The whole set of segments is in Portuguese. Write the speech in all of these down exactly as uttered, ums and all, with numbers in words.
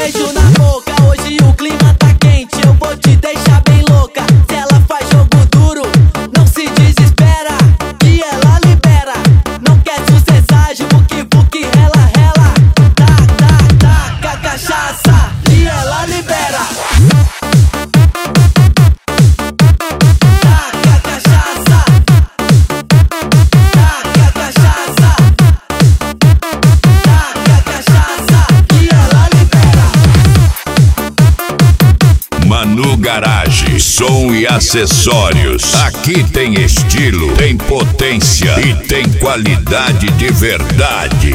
beijo na boca. Hoje o clima tá quente, eu vou te deixar bem louca. Se ela faz jogo duro, não se desespera, que ela libera. Não quer sucessagem, buque buque, rela rela. Tá, tá, tá, com a cachaça, e ela libera. Tá, com a cachaça. Tá, com a cachaça. Tá, com a cachaça, e ela libera. Manu Garage, som e acessórios. Aqui tem estilo, tem potência e tem qualidade de verdade.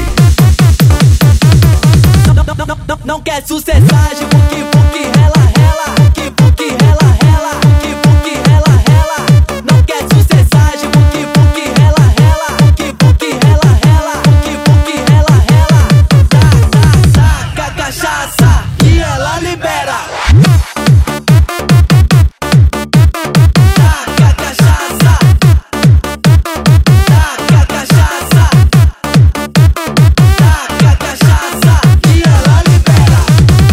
Não, não, não, não, não quer sucessagem, buque buque, rela rela. Buque buque, rela rela. Buque buque, rela rela. Não quer sucessagem, buque buque, rela rela. Buque buque, rela rela. Buque buque, rela rela. Tá, tá, tá, com a cachaça, e ela libera. Tá, com a cachaça. Tá, com a cachaça. Tá, com a cachaça, e ela libera.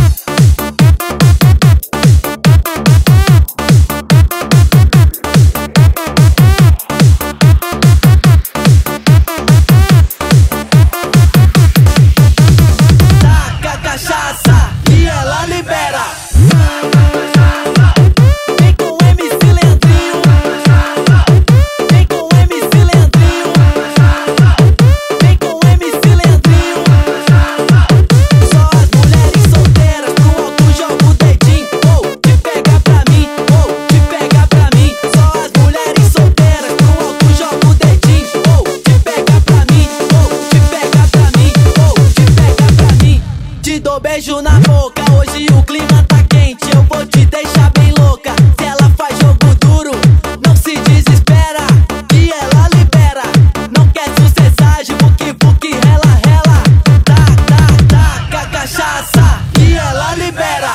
Tá, com a cachaça, e ela libera. Vem com o M C Leandrinho. Vem com o M C Leandrinho. Vem com o M C Leandrinho. Só as mulheres solteiras pro alto joga o dedinho. Oh, te pega pra mim, oh, te pega pra mim. Só as mulheres solteiras pro alto joga o dedinho. Oh, te pega pra mim, oh, te pega pra mim, oh, te pega pra mim. Te dou beijo na boca, hoje o clima tá quente, eu vou te deixar bem louca. Se ela faz jogo duro, não se desespera, que ela libera. Não quer sucessagem, buque buque, rela rela. Tá, tá, tá, com a cachaça, e ela libera.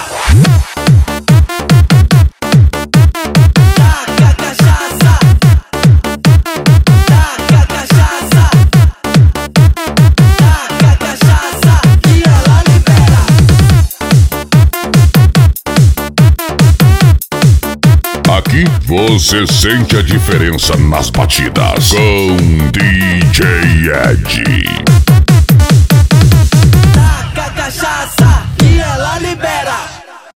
Tá, com a cachaça. Tá, com a cachaça. Tá, com a cachaça, e ela libera. Aqui você sente a diferença nas batidas com D J Ed.